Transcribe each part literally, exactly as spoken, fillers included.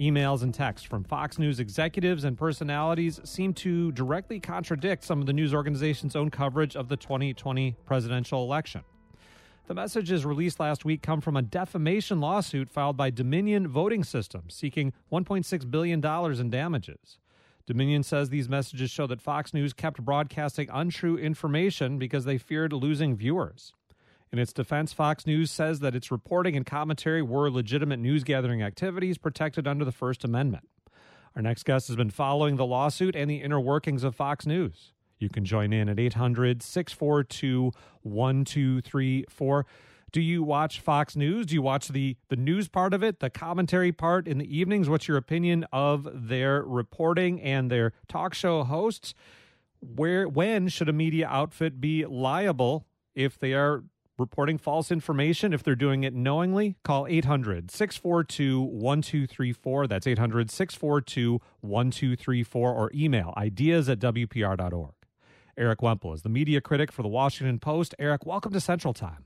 Emails and texts from Fox News executives and personalities seem to directly contradict some of the news organization's own coverage of the twenty twenty presidential election. The messages released last week come from a defamation lawsuit filed by Dominion Voting Systems, seeking one point six billion dollars in damages. Dominion says these messages show that Fox News kept broadcasting untrue information because they feared losing viewers. In its defense, Fox News says that its reporting and commentary were legitimate news-gathering activities protected under the First Amendment. Our next guest has been following the lawsuit and the inner workings of Fox News. You can join in at eight hundred, six four two, one two three four. Do you watch Fox News? Do you watch the, the news part of it, the commentary part in the evenings? What's your opinion of their reporting and their talk show hosts? Where, when should a media outfit be liable if they are reporting false information? If they're doing it knowingly, call eight hundred, six four two, one two three four. That's eight hundred, six four two, one two three four, or email ideas at w p r dot org. Eric Wemple is the media critic for the Washington Post. Eric, welcome to Central Time.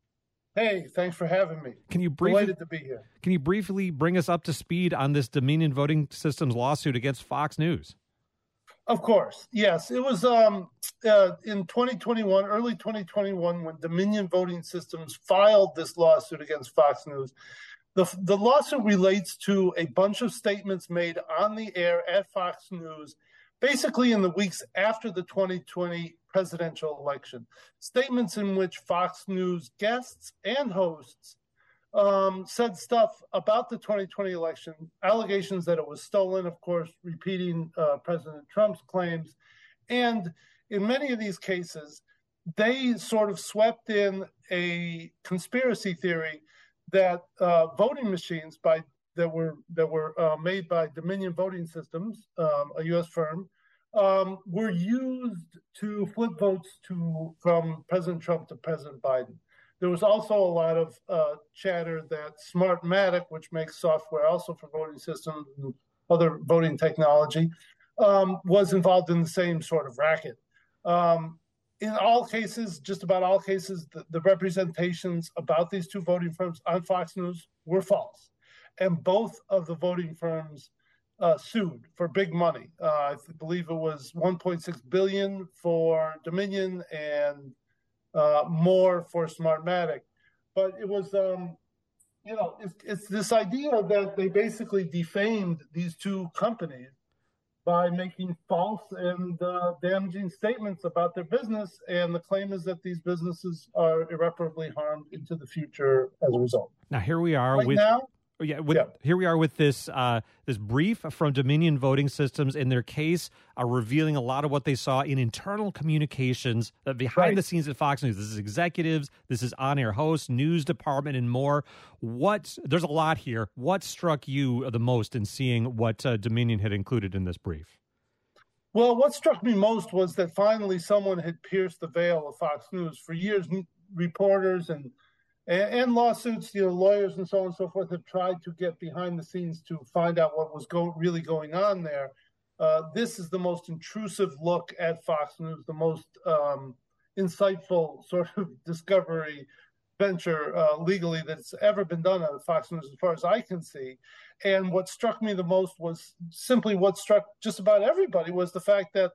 Hey, thanks for having me. Can you briefly, Delighted to be here. Can you briefly bring us up to speed on this Dominion Voting Systems lawsuit against Fox News? Of course. Yes. It was um, uh, in twenty twenty-one, early twenty twenty-one, when Dominion Voting Systems filed this lawsuit against Fox News. The, the lawsuit relates to a bunch of statements made on the air at Fox News basically in the weeks after the twenty twenty presidential election. Statements in which Fox News guests and hosts um, said stuff about the twenty twenty election, allegations that it was stolen, of course, repeating uh, President Trump's claims. And in many of these cases, they sort of swept in a conspiracy theory that uh, voting machines by that were that were uh, made by Dominion Voting Systems, um, a U S firm, um, were used to flip votes to from President Trump to President Biden. There was also a lot of uh, chatter that Smartmatic, which makes software also for voting systems and other voting technology, um, was involved in the same sort of racket. Um, in all cases, just about all cases, the, the representations about these two voting firms on Fox News were false. And both of the voting firms uh, sued for big money. Uh, I believe it was one point six billion dollars for Dominion and uh, more for Smartmatic. But it was, um, you know, it's, it's this idea that they basically defamed these two companies by making false and uh, damaging statements about their business. And the claim is that these businesses are irreparably harmed into the future as a result. Now, here we are right with... now, Yeah, with, yeah. Here we are with this uh, this brief from Dominion Voting Systems in their case, uh, revealing a lot of what they saw in internal communications uh, behind right. the scenes at Fox News. This is executives, this is on-air hosts, news department, and more. What there's a lot here. What struck you the most in seeing what uh, Dominion had included in this brief? Well, what struck me most was that finally someone had pierced the veil of Fox News. For years, reporters and And lawsuits, you know, lawyers and so on and so forth have tried to get behind the scenes to find out what was go- really going on there. Uh, this is the most intrusive look at Fox News, the most um, insightful sort of discovery venture uh, legally that's ever been done on Fox News, as far as I can see. And what struck me the most was simply what struck just about everybody was the fact that,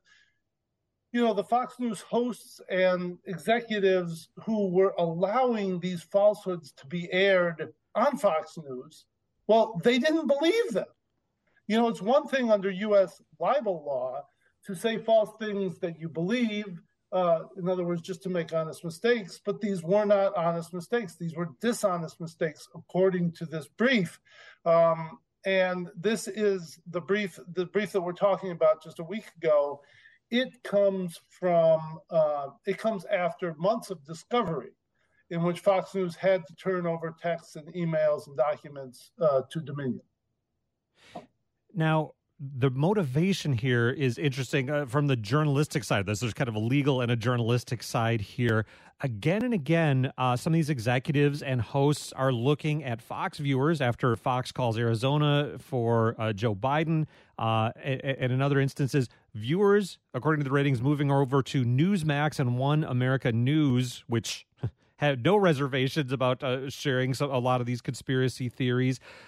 you know, the Fox News hosts and executives who were allowing these falsehoods to be aired on Fox News, well, they didn't believe them. You know, it's one thing under U S libel law to say false things that you believe, uh, in other words, just to make honest mistakes, but these were not honest mistakes. These were dishonest mistakes, according to this brief. Um, and this is the brief, the brief that we're talking about just a week ago. It comes from, uh, it comes after months of discovery in which Fox News had to turn over texts and emails and documents uh, to Dominion. Now, the motivation here is interesting uh, from the journalistic side of this. There's kind of a legal and a journalistic side here. Again and again, uh, some of these executives and hosts are looking at Fox viewers after Fox calls Arizona for uh, Joe Biden. Uh, and, and in other instances, viewers, according to the ratings, moving over to Newsmax and One America News, which had no reservations about uh, sharing some, a lot of these conspiracy theories.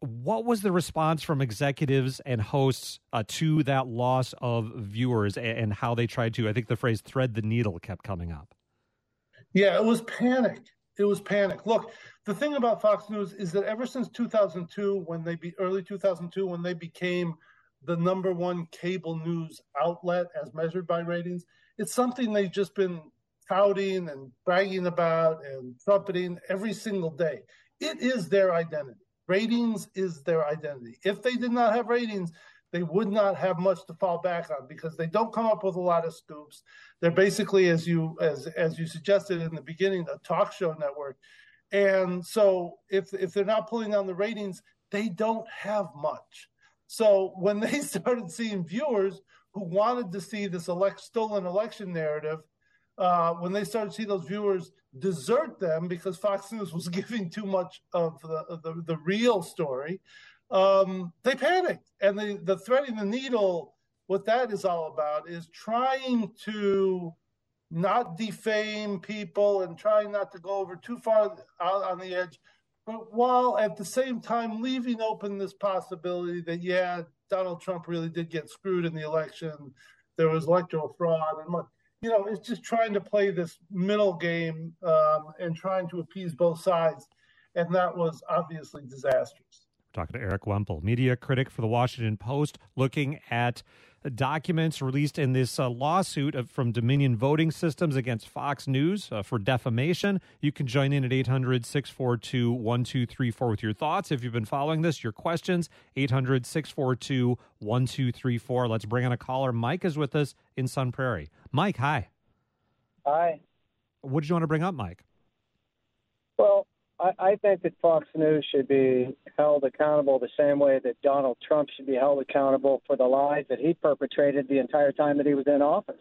What was the response from executives and hosts uh, to that loss of viewers and, and how they tried to, I think the phrase thread the needle kept coming up? Yeah, it was panic. It was panic. Look, the thing about Fox News is that ever since two thousand two, when they be early two thousand two, when they became the number one cable news outlet as measured by ratings, it's something they've just been touting and bragging about and trumpeting every single day. It is their identity. Ratings is their identity. If they did not have ratings, they would not have much to fall back on because they don't come up with a lot of scoops. They're basically, as you as as you suggested in the beginning, a talk show network. And so if if they're not pulling down the ratings, they don't have much. So when they started seeing viewers who wanted to see this elect, stolen election narrative, uh, when they started to see those viewers desert them because Fox News was giving too much of the the, the real story, um, they panicked. And the, the threading the needle, what that is all about is trying to not defame people and trying not to go over too far out on the edge, but while at the same time leaving open this possibility that, yeah, Donald Trump really did get screwed in the election. There was electoral fraud. And, you know, it's just trying to play this middle game um, and trying to appease both sides. And that was obviously disastrous. Talking to Eric Wemple, media critic for the Washington Post, looking at documents released in this uh, lawsuit of, from Dominion Voting Systems against Fox News uh, for defamation. You can join in at eight hundred, six four two, one two three four with your thoughts. If you've been following this, your questions, eight hundred, six four two, one two three four. Let's bring on a caller. Mike is with us in Sun Prairie. Mike, hi. Hi. What did you want to bring up, Mike? Well, I, I think that Fox News should be held accountable the same way that Donald Trump should be held accountable for the lies that he perpetrated the entire time that he was in office.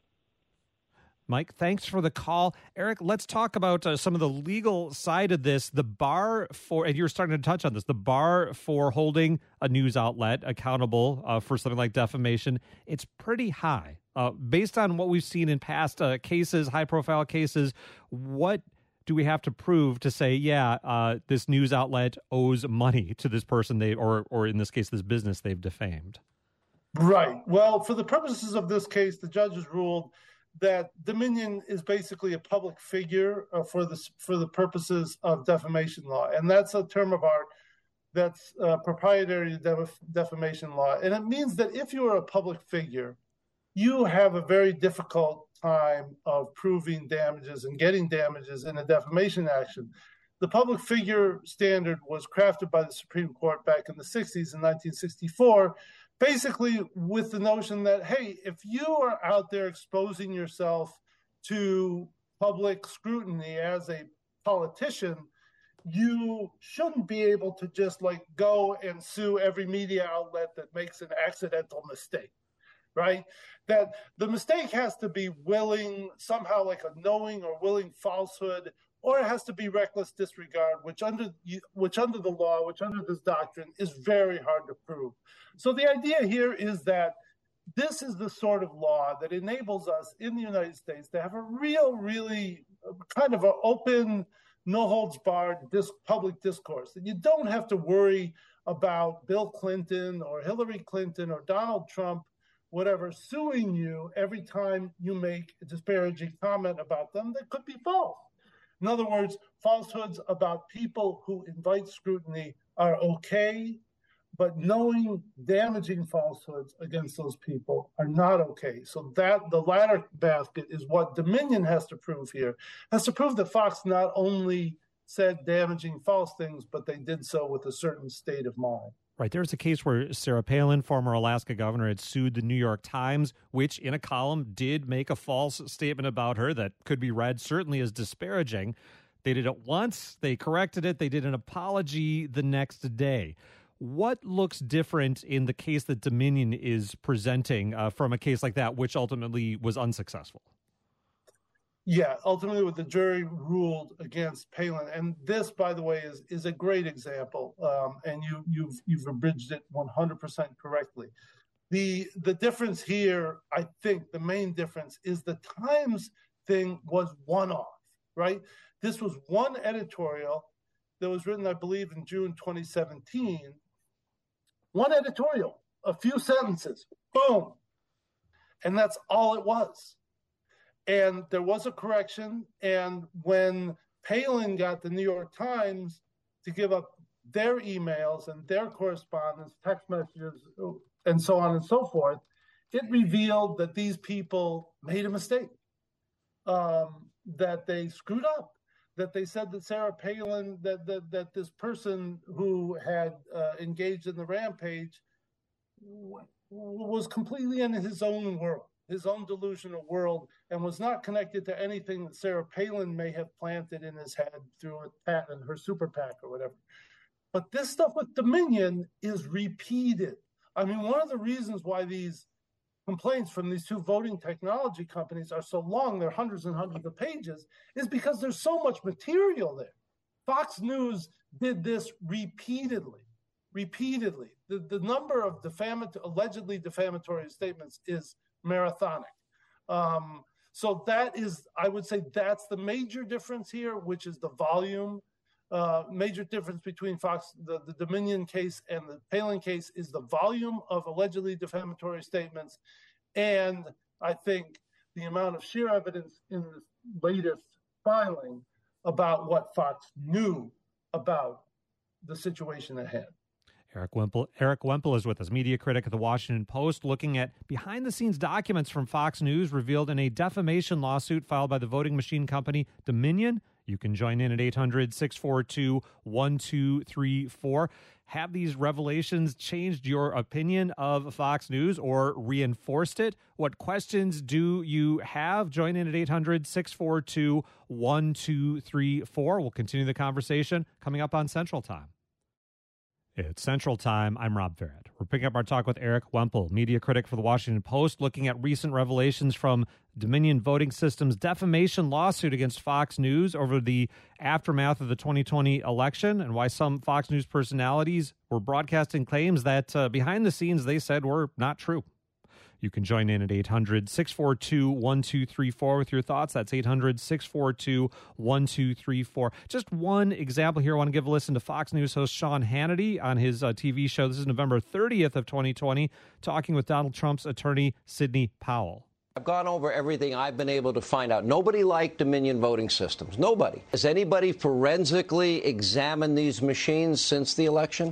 Mike, thanks for the call. Eric, let's talk about uh, some of the legal side of this. The bar for, and you're starting to touch on this, the bar for holding a news outlet accountable uh, for something like defamation, it's pretty high. Uh, based on what we've seen in past uh, cases, high-profile cases, what do we have to prove to say, yeah, uh, this news outlet owes money to this person they, or or in this case, this business they've defamed? Right. Well, for the purposes of this case, the judges ruled that Dominion is basically a public figure uh, for the for the purposes of defamation law, and that's a term of art that's uh, proprietary def- defamation law, and it means that if you are a public figure, you have a very difficult time of proving damages and getting damages in a defamation action. The public figure standard was crafted by the Supreme Court back in the sixties, in nineteen sixty-four, basically with the notion that, hey, if you are out there exposing yourself to public scrutiny as a politician, you shouldn't be able to just like go and sue every media outlet that makes an accidental mistake. Right? That the mistake has to be willing, somehow like a knowing or willing falsehood, or it has to be reckless disregard, which under which under the law, which under this doctrine is very hard to prove. So the idea here is that this is the sort of law that enables us in the United States to have a real, really kind of an open, no holds barred dis- public discourse. And you don't have to worry about Bill Clinton or Hillary Clinton or Donald Trump, whatever, suing you every time you make a disparaging comment about them that could be false. In other words, falsehoods about people who invite scrutiny are okay, but knowing damaging falsehoods against those people are not okay. So that the latter basket is what Dominion has to prove here, has to prove that Fox not only said damaging false things, but they did so with a certain state of mind. Right. There's a case where Sarah Palin, former Alaska governor, had sued the New York Times, which in a column did make a false statement about her that could be read certainly as disparaging. They did it once. They corrected it. They did an apology the next day. What looks different in the case that Dominion is presenting uh, from a case like that, which ultimately was unsuccessful? Yeah, ultimately, what the jury ruled against Palin, and this, by the way, is is a great example, um, and you you've you've abridged it one hundred percent correctly. The the difference here, I think, the main difference is the Times thing was one off, right? This was one editorial that was written, I believe, in June twenty seventeen. One editorial, a few sentences, boom. And that's all it was. And there was a correction. And when Palin got the New York Times to give up their emails and their correspondence, text messages, and so on and so forth, it revealed that these people made a mistake, um, that they screwed up, that they said that Sarah Palin, that that, that this person who had uh, engaged in the rampage w- was completely in his own world, his own delusional world, and was not connected to anything that Sarah Palin may have planted in his head through a PAC and her super PAC or whatever. But this stuff with Dominion is repeated. I mean, one of the reasons why these complaints from these two voting technology companies are so long, they're hundreds and hundreds of pages, is because there's so much material there. Fox News did this repeatedly, repeatedly. The, the number of defamat- allegedly defamatory statements is marathonic. Um, so that is, I would say that's the major difference here, which is the volume. Uh, major difference between Fox, the, the Dominion case and the Palin case is the volume of allegedly defamatory statements. And I think the amount of sheer evidence in the latest filing about what Fox knew about the situation at hand. Eric Wemple, Eric Wemple is with us, media critic at The Washington Post, looking at behind-the-scenes documents from Fox News revealed in a defamation lawsuit filed by the voting machine company Dominion. You can join in at eight hundred, six four two, one two three four. Have these revelations changed your opinion of Fox News or reinforced it? What questions do you have? Join in at eight hundred, six four two, one two three four. We'll continue the conversation coming up on Central Time. It's Central Time. I'm Rob Farrett. We're picking up our talk with Eric Wemple, media critic for The Washington Post, looking at recent revelations from Dominion Voting Systems' defamation lawsuit against Fox News over the aftermath of the twenty twenty election and why some Fox News personalities were broadcasting claims that uh, behind the scenes they said were not true. You can join in at eight hundred, six four two, one two three four with your thoughts. That's eight hundred, six four two, one two three four. Just one example here. I want to give a listen to Fox News host Sean Hannity on his uh, T V show. This is November thirtieth of twenty twenty, talking with Donald Trump's attorney, Sidney Powell. I've gone over everything I've been able to find out. Nobody liked Dominion voting systems. Nobody. Has anybody forensically examined these machines since the election?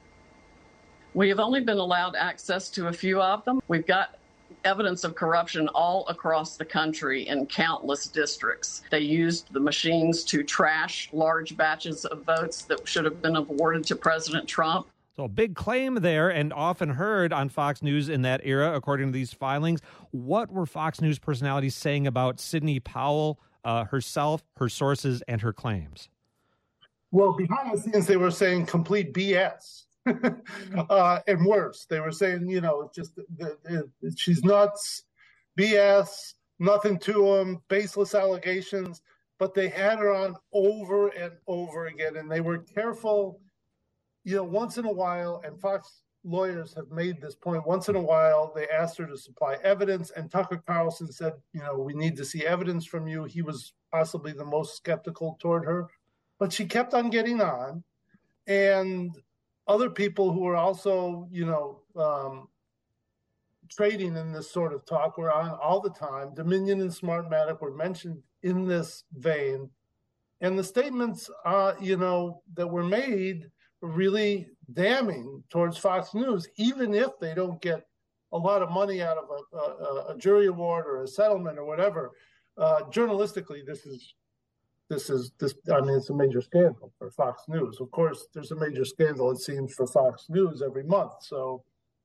We have only been allowed access to a few of them. We've got evidence of corruption all across the country in countless districts. They used the machines to trash large batches of votes that should have been awarded to President Trump. So a big claim there, and often heard on Fox News in that era, according to these filings. What were Fox News personalities saying about Sidney Powell, uh, herself, her sources, and her claims? Well, behind the scenes, they were saying complete B S. uh, and worse, they were saying, you know, just the, the, the, she's nuts, B S, nothing to them, baseless allegations. But they had her on over and over again, and they were careful. You know, once in a while, and Fox lawyers have made this point, once in a while, they asked her to supply evidence, and Tucker Carlson said, you know, we need to see evidence from you. He was possibly the most skeptical toward her, but she kept on getting on. And other people who were also, you know, um, trading in this sort of talk were on all the time. Dominion and Smartmatic were mentioned in this vein. And the statements, uh, you know, that were made were really damning towards Fox News, even if they don't get a lot of money out of a, a, a jury award or a settlement or whatever. Uh, journalistically, this is This is this. I mean, it's a major scandal for Fox News. Of course, there's a major scandal, it seems, for Fox News every month. So,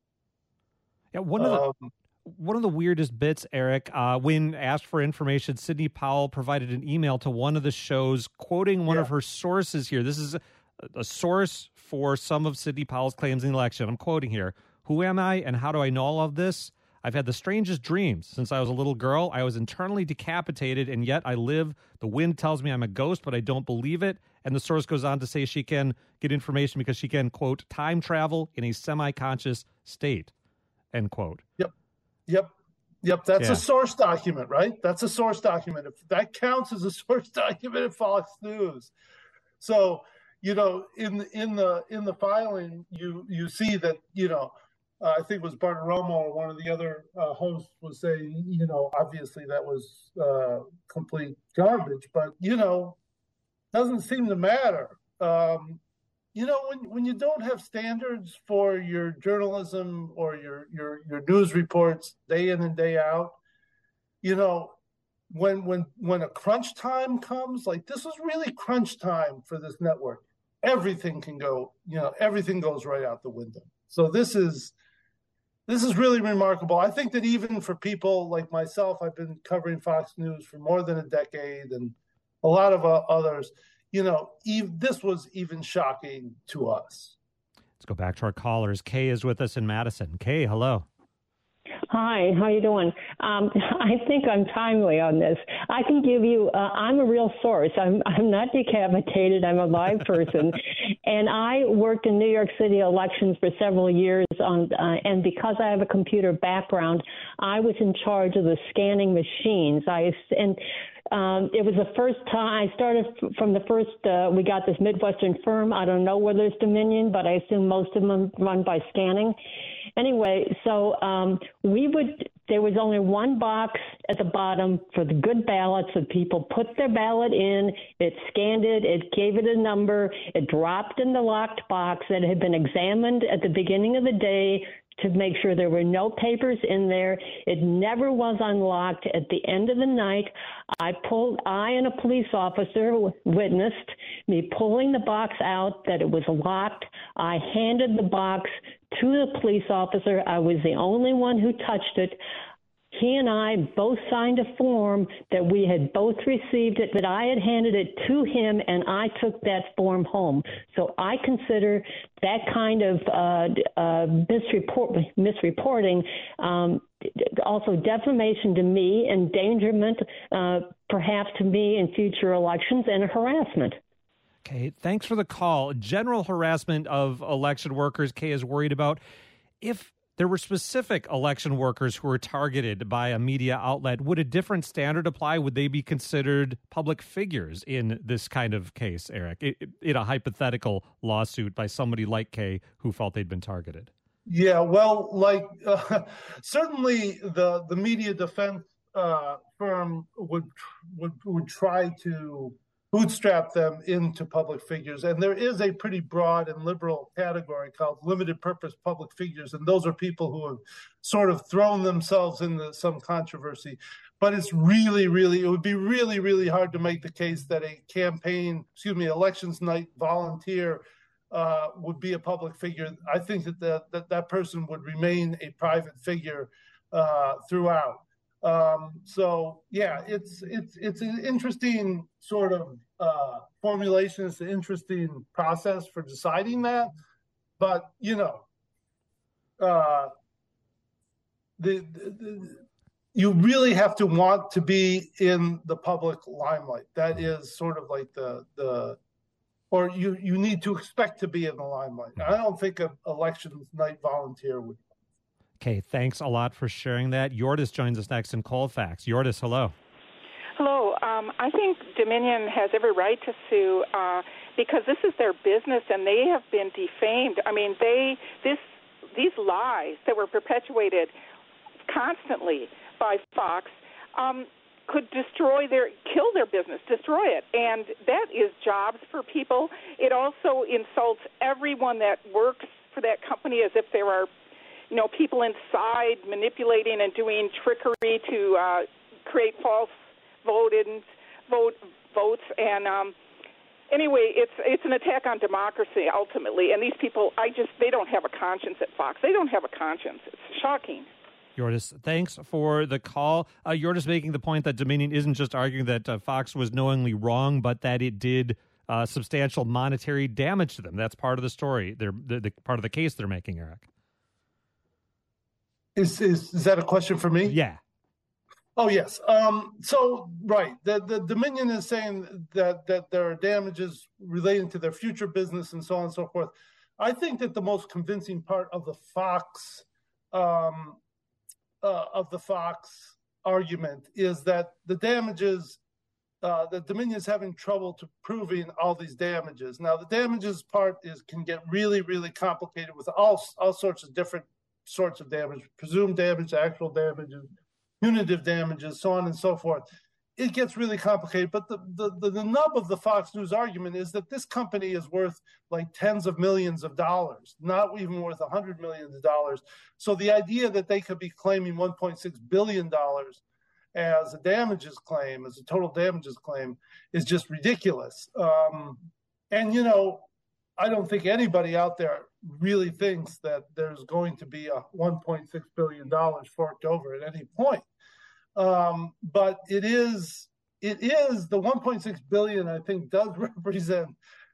yeah, one of the um, one of the weirdest bits, Eric, uh, when asked for information, Sidney Powell provided an email to one of the shows, quoting one yeah. of her sources here. This is a, a source for some of Sidney Powell's claims in the election. I'm quoting here: "Who am I, and how do I know all of this? I've had the strangest dreams. Since I was a little girl, I was internally decapitated, and yet I live. The wind tells me I'm a ghost, but I don't believe it." And the source goes on to say she can get information because she can, quote, time travel in a semi-conscious state, end quote. Yep, yep, yep. That's yeah. a source document, right? That's a source document. If that counts as a source document at Fox News. So, you know, in in the in the filing, you you see that, you know, uh, I think it was Bartiromo or one of the other uh, hosts was saying, you know, obviously that was uh, complete garbage, but you know, doesn't seem to matter. Um, you know, when when you don't have standards for your journalism or your your your news reports day in and day out, you know, when when when a crunch time comes, like this was really crunch time for this network. Everything can go, you know, everything goes right out the window. So this is this is really remarkable. I think that even for people like myself, I've been covering Fox News for more than a decade, and a lot of uh, others, you know, ev- this was even shocking to us. Let's go back to our callers. Kay is with us in Madison. Kay, hello. Hi, how you doing? Um, I think I'm timely on this. I can give you, uh, I'm a real source. I'm I'm not decapitated. I'm a live person. And I worked in New York City elections for several years, on, uh, and because I have a computer background, I was in charge of the scanning machines. I and Um, it was the first time I started from the first, uh, we got this Midwestern firm. I don't know whether it's Dominion, but I assume most of them run by scanning. Anyway, so um, we would, there was only one box at the bottom for the good ballots that people put their ballot in. It scanned it, it gave it a number, it dropped in the locked box that had been examined at the beginning of the day to make sure there were no papers in there. It never was unlocked. At the end of the night, I pulled, I and a police officer witnessed me pulling the box out, that it was locked. I handed the box to the police officer. I was the only one who touched it. He and I both signed a form that we had both received it, that I had handed it to him, and I took that form home. So I consider that kind of uh, uh, misreport, misreporting um, also defamation to me, endangerment uh, perhaps to me in future elections, and harassment. Okay, thanks for the call. General harassment of election workers, Kay is worried about. If there were specific election workers who were targeted by a media outlet, would a different standard apply? Would they be considered public figures in this kind of case, Eric, in a hypothetical lawsuit by somebody like Kay who felt they'd been targeted? Yeah, well, like uh, certainly the the media defense uh, firm would would would try to bootstrap them into public figures. And there is a pretty broad and liberal category called limited purpose public figures. And those are people who have sort of thrown themselves into some controversy. But it's really, really, it would be really, really hard to make the case that a campaign, excuse me, elections night volunteer uh, would be a public figure. I think that the, that, that person would remain a private figure uh, throughout. Um, so yeah, it's it's it's an interesting sort of uh, formulation. It's an interesting process for deciding that. But you know, uh, the, the, the you really have to want to be in the public limelight. That is sort of like the the, or you you need to expect to be in the limelight. I don't think an elections night volunteer would. Okay, thanks a lot for sharing that. Yordis joins us next in Colfax. Yordis, hello. Hello. Um, I think Dominion has every right to sue uh, because this is their business and they have been defamed. I mean, they this these lies that were perpetuated constantly by Fox um, could destroy their, kill their business, destroy it. And that is jobs for people. It also insults everyone that works for that company as if there are, you know, people inside manipulating and doing trickery to uh, create false voted vote votes. And um, anyway, it's it's an attack on democracy ultimately. And these people, I just they don't have a conscience at Fox. They don't have a conscience. It's shocking. Yordis, thanks for the call. Uh, Yordis making the point that Dominion isn't just arguing that uh, Fox was knowingly wrong, but that it did uh, substantial monetary damage to them. That's part of the story. They're the, the part of the case they're making, Eric. Is, is is that a question for me? Yeah. Oh, yes. Um, so, right. The, the Dominion is saying that, that there are damages relating to their future business and so on and so forth. I think that the most convincing part of the Fox um, uh, of the Fox argument is that the damages uh, that Dominion is having trouble to proving all these damages. Now, the damages part is can get really, really complicated with all all sorts of different sorts of damage, presumed damage, actual damages, punitive damages, so on and so forth. It gets really complicated, but the, the, the, the nub of the Fox News argument is that this company is worth like tens of millions of dollars, not even worth a hundred millions of dollars. So the idea that they could be claiming one point six billion dollars as a damages claim, as a total damages claim, is just ridiculous. Um, and, you know, I don't think anybody out there really thinks that there's going to be a one point six billion dollars forked over at any point. Um, but it is, it is the one point six billion, I think, does represent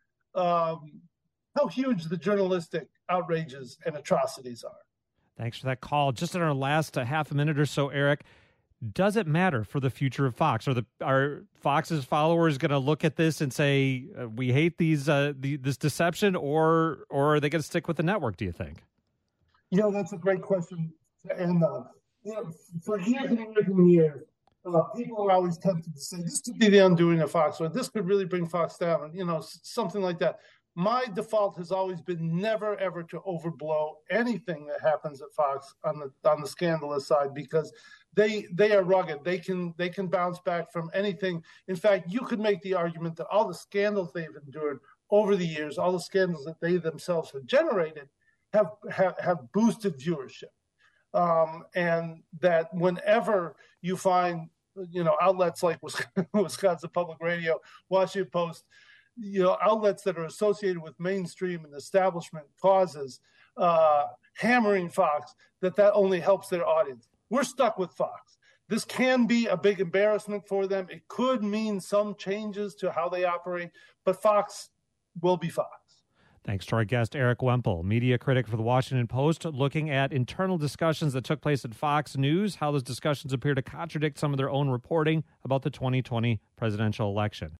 um, how huge the journalistic outrages and atrocities are. Thanks for that call. Just in our last uh, half a minute or so, Eric, does it matter for the future of Fox? Are the are Fox's followers going to look at this and say uh, we hate these uh, the, this deception, or or are they going to stick with the network? Do you think? You know, that's a great question, and uh, you know, for years and years and years, uh, people are always tempted to say this could be the undoing of Fox, or this could really bring Fox down, you know, something like that. My default has always been never ever to overblow anything that happens at Fox on the on the scandalous side, because they they are rugged. They can they can bounce back from anything. In fact, you could make the argument that all the scandals they've endured over the years, all the scandals that they themselves have generated, have have, have boosted viewership. Um, and that whenever you find, you know, outlets like Wisconsin Public Radio, Washington Post, you know, outlets that are associated with mainstream and establishment causes, uh, hammering Fox, that that only helps their audience. We're stuck with Fox. This can be a big embarrassment for them. It could mean some changes to how they operate, but Fox will be Fox. Thanks to our guest, Eric Wemple, media critic for the Washington Post, looking at internal discussions that took place at Fox News, how those discussions appear to contradict some of their own reporting about the twenty twenty presidential election.